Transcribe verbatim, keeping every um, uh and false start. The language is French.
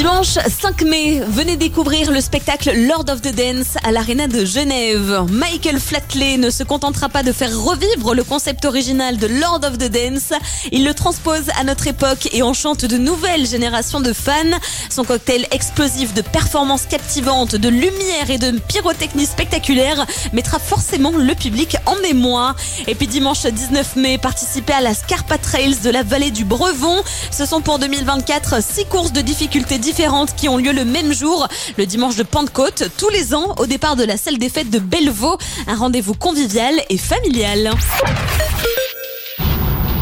Dimanche cinq mai, venez découvrir le spectacle Lord of the Dance à l'Arena de Genève. Michael Flatley ne se contentera pas de faire revivre le concept original de Lord of the Dance. Il le transpose à notre époque et enchante de nouvelles générations de fans. Son cocktail explosif de performances captivantes, de lumière et de pyrotechnie spectaculaire mettra forcément le public en émoi. Et puis dimanche dix-neuf mai, participez à la Scarpa Trails de la vallée du Brevon. Ce sont pour deux mille vingt-quatre six courses de difficultés différentes qui ont lieu le même jour, le dimanche de Pentecôte, tous les ans au départ de la salle des fêtes de Bellevaux. Un rendez-vous convivial et familial.